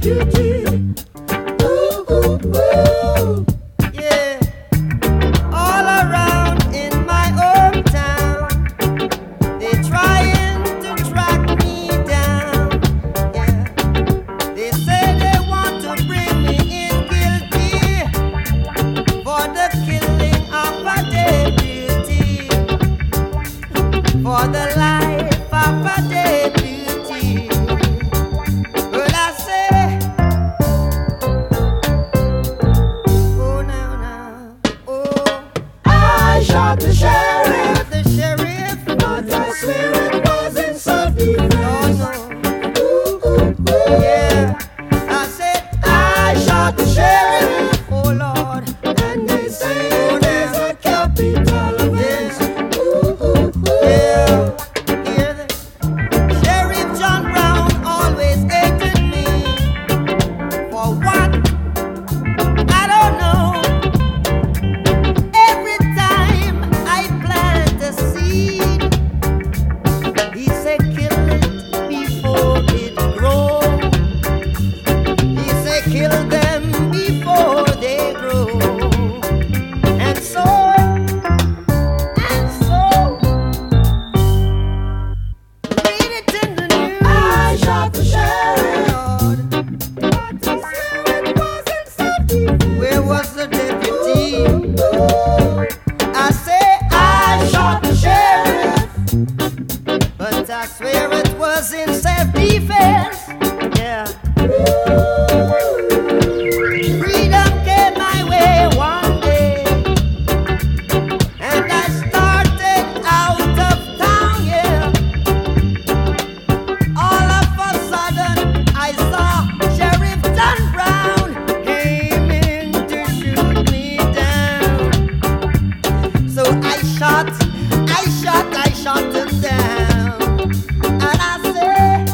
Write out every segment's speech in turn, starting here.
deputy. Ooh, ooh, ooh. Yeah, all around in my hometown, they trying to track me down. Yeah, they say they want to bring me in guilty for the killing of a deputy, for the life of a deputy. But I say, oh now, oh, I shot the sheriff, the sheriff, but I swear it wasn't self-defense. oh Ooh, ooh, ooh. no, yeah, I said I shot the sheriff, oh Lord, and they say it is a capital offense. Ooh, ooh, ooh. yeah, hear the Sheriff John Brown always hated me for what? I don't know. Every time I plant a seed, he said kill it before it grows. He said kill them before they grow. And so, read it in the news. I shot the sheriff, Lord, but I swear it wasn't self-defense. where was the deputy? Ooh, I say I shot the sheriff, but I swear it was in self-defense. Yeah. Freedom came my way one day, and I started out of town, yeah. All of a sudden, I saw Sheriff John Brown aiming to shoot me down. So I shot him down. And I say,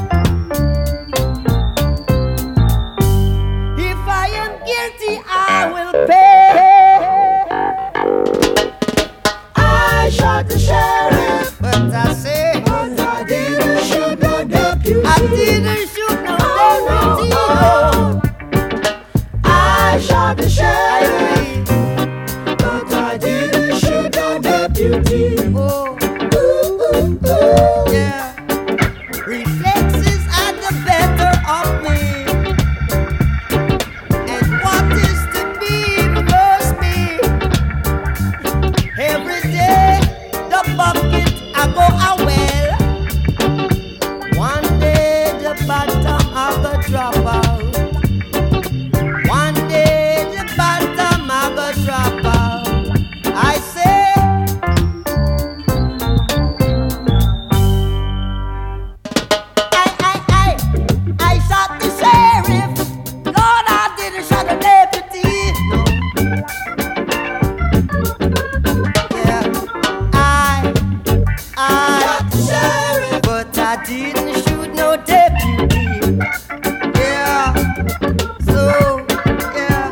if I am guilty, I will pay. I shot the sheriff, But I say, but I didn't shoot the deputy. I didn't shoot no deputy. Oh, I shot the I sheriff, agree. but I didn't shoot the deputy. Oh, Ooh, ooh, ooh. yeah. Reflexes are the better of me. And what is to be must be. Every day, the bucket I go a well. One day, the bottom I go drop out. One day, the bottom I go drop out. I say, I shot the sheriff. Lord, I didn't shot the deputy. No. Yeah, I Shot the sheriff, but I didn't shoot no deputy. Yeah, so yeah.